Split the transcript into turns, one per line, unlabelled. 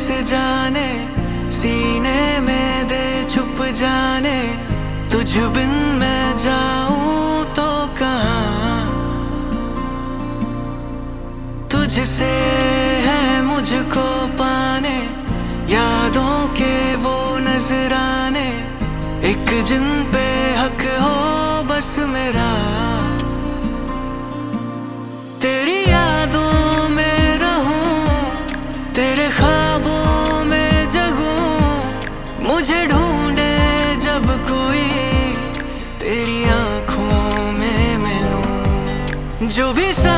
जाने, सीने में दे छुप जाने, तुझ बिन मैं जाऊं तो कहाँ। तुझसे है मुझको पाने, यादों के वो नजराने, एक जिन पे हक हो बस मेरा। तेरी यादों में रहूं, तेरे ख्वाबों में जगूं, मुझे ढूंढे जब कोई तेरी आंखों में मिलूं। जो भी